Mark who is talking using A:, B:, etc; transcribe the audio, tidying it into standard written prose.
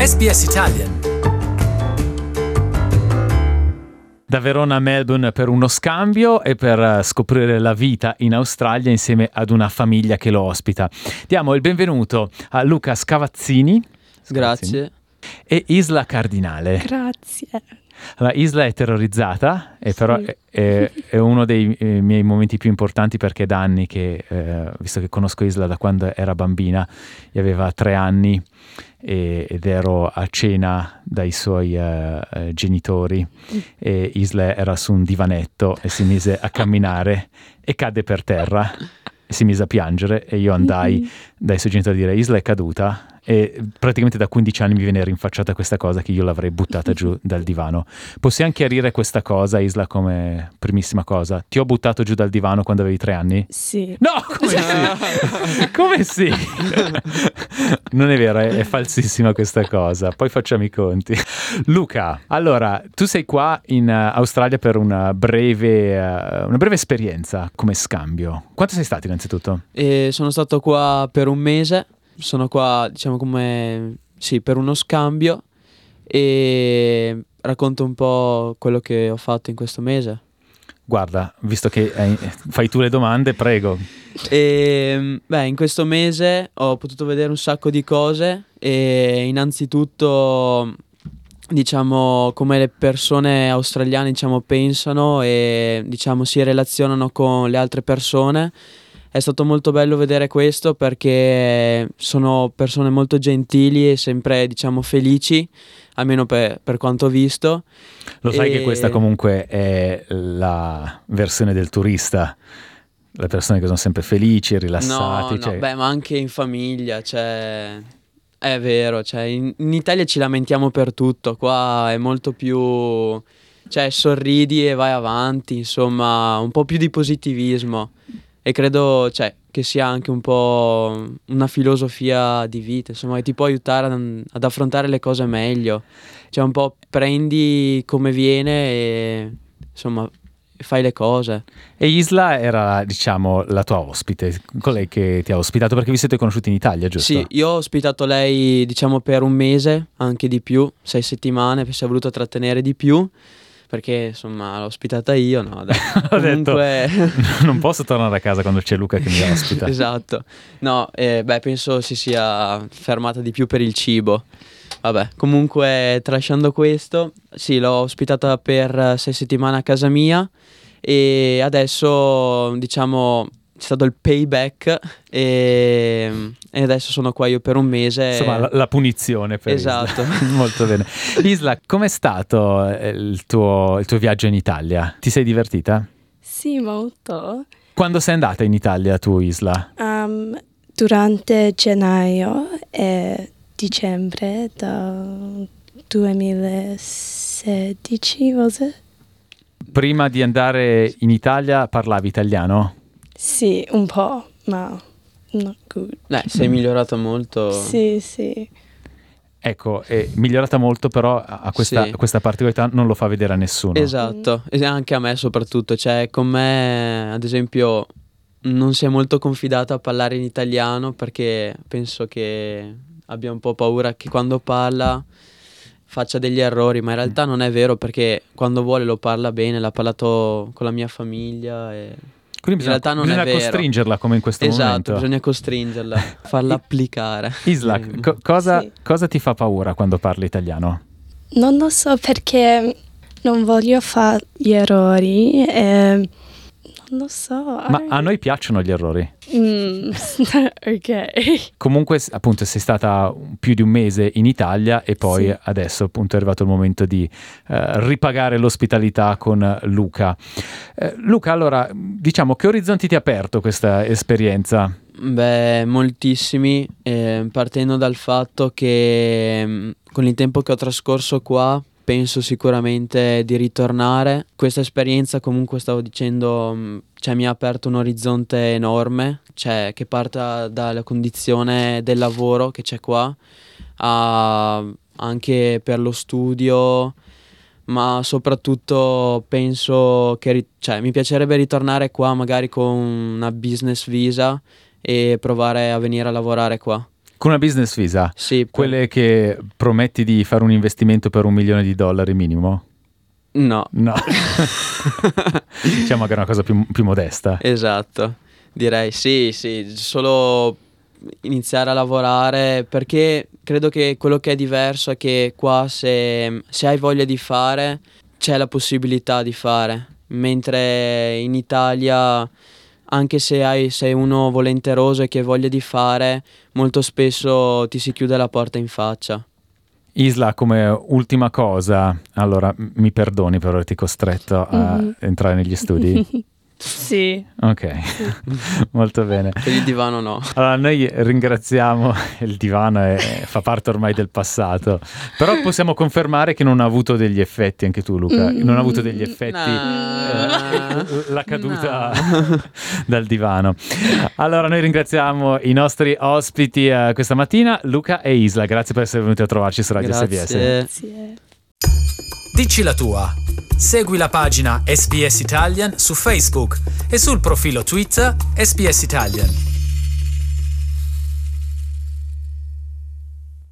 A: SBS Italian. Da Verona a Melbourne per uno scambio e per scoprire la vita in Australia insieme ad una famiglia che lo ospita. Diamo il benvenuto a Luca Scavazzini.
B: Grazie.
A: E Isla Cardinale.
C: Grazie.
A: Allora, Isla è terrorizzata, e però è uno dei miei momenti più importanti, perché da anni che, visto che conosco Isla da quando era bambina, gli aveva 3 anni ed ero a cena dai suoi genitori e Isla era su un divanetto e si mise a camminare e cadde per terra e si mise a piangere e io andai dai suoi genitori a dire: Isla è caduta. E praticamente da 15 anni mi viene rinfacciata questa cosa, che io l'avrei buttata giù dal divano. Possiamo chiarire questa cosa, Isla, come primissima cosa? Ti ho buttato giù dal divano quando avevi 3 anni?
C: Sì.
A: No, come sì? Come sì? Non è vero, è falsissima questa cosa. Poi facciamo i conti. Luca, allora, tu sei qua in Australia per una breve esperienza come scambio. Quanto sei stato innanzitutto?
B: Sono stato qua per un mese. Sono qua, diciamo, per uno scambio, e racconto un po' quello che ho fatto in questo mese.
A: Guarda, visto che fai tu le domande, prego.
B: In questo mese ho potuto vedere un sacco di cose, e innanzitutto, diciamo, come le persone australiane, diciamo, pensano e, diciamo, si relazionano con le altre persone. È stato molto bello vedere questo, perché sono persone molto gentili e sempre, diciamo, felici, almeno per quanto ho visto.
A: Lo sai che questa comunque è la versione del turista? Le persone che sono sempre felici, rilassati.
B: No, ma anche in famiglia, cioè, è vero, cioè, in Italia ci lamentiamo per tutto, qua è molto più, cioè, sorridi e vai avanti, insomma, un po' più di positivismo. E credo, cioè, che sia anche un po' una filosofia di vita, insomma, che ti può aiutare ad affrontare le cose meglio. Cioè, un po' prendi come viene e, insomma, fai le cose.
A: E Isla era, diciamo, la tua ospite, colei che ti ha ospitato, perché vi siete conosciuti in Italia, giusto?
B: Sì, io ho ospitato lei, diciamo, per un mese, anche di più, 6 settimane, perché si è voluto trattenere di più. Perché, insomma, l'ho ospitata io, no? Dai.
A: Ho
B: Comunque...
A: detto, non posso tornare a casa quando c'è Luca che mi ospita.
B: Esatto. No, penso si sia fermata di più per il cibo. Vabbè, comunque, tralasciando questo, sì, l'ho ospitata per 6 settimane a casa mia, e adesso, diciamo, c'è stato il payback, e adesso sono qua io per un mese.
A: Insomma, la punizione per
B: esatto.
A: Isla. Molto bene. Isla, com'è stato il tuo viaggio in Italia? Ti sei divertita?
C: Sì, molto.
A: Quando sei andata in Italia tu, Isla?
C: Durante gennaio e dicembre del 2016, forse?
A: Prima di andare in Italia parlavi italiano?
C: Sì, un po', ma not good.
B: Sei migliorata molto.
C: Sì.
A: Ecco, è migliorata molto, però questa particolarità non lo fa vedere a nessuno.
B: Esatto, e anche a me soprattutto. Cioè, con me, ad esempio, non si è molto confidata a parlare in italiano, perché penso che abbia un po' paura che quando parla faccia degli errori, ma in realtà non è vero, perché quando vuole lo parla bene. L'ha parlato con la mia famiglia e...
A: Quindi
B: in realtà non
A: bisogna
B: è vero.
A: Costringerla, come in questo momento.
B: Esatto, bisogna costringerla, farla applicare.
A: Isla, cosa ti fa paura quando parli italiano?
C: Non lo so, perché non voglio fare gli errori e non lo so.
A: Ma a noi piacciono gli errori.
C: Ok.
A: Comunque, appunto, sei stata più di un mese in Italia e poi
C: Sì.
A: adesso, appunto, è arrivato il momento di ripagare l'ospitalità con Luca. Luca, allora, diciamo, che orizzonti ti ha aperto questa esperienza?
B: Beh, moltissimi, partendo dal fatto che con il tempo che ho trascorso qua penso sicuramente di ritornare. Questa esperienza, comunque, stavo dicendo, cioè, mi ha aperto un orizzonte enorme, cioè, che parta dalla condizione del lavoro che c'è qua, anche per lo studio, ma soprattutto penso che mi piacerebbe ritornare qua magari con una business visa e provare a venire a lavorare qua.
A: Con una business visa?
B: Sì.
A: Quelle che prometti di fare un investimento per $1 milione minimo?
B: No.
A: Diciamo che è una cosa più modesta.
B: Esatto, direi sì, solo iniziare a lavorare, perché credo che quello che è diverso è che qua se hai voglia di fare c'è la possibilità di fare, mentre in Italia anche se sei uno volenteroso e che hai voglia di fare, molto spesso ti si chiude la porta in faccia.
A: Isla, come ultima cosa, allora mi perdoni per averti costretto a entrare negli studi?
C: Sì.
A: Ok, molto bene.
B: Per il divano no.
A: Allora noi ringraziamo, il divano fa parte ormai del passato, però possiamo confermare che non ha avuto degli effetti, anche tu Luca, non ha avuto degli effetti la caduta dal divano. Allora noi ringraziamo i nostri ospiti questa mattina, Luca e Isla, grazie per essere venuti a trovarci su Radio SBS.
C: Grazie.
D: Dici la tua. Segui la pagina SBS Italian su Facebook e sul profilo Twitter SBS Italian.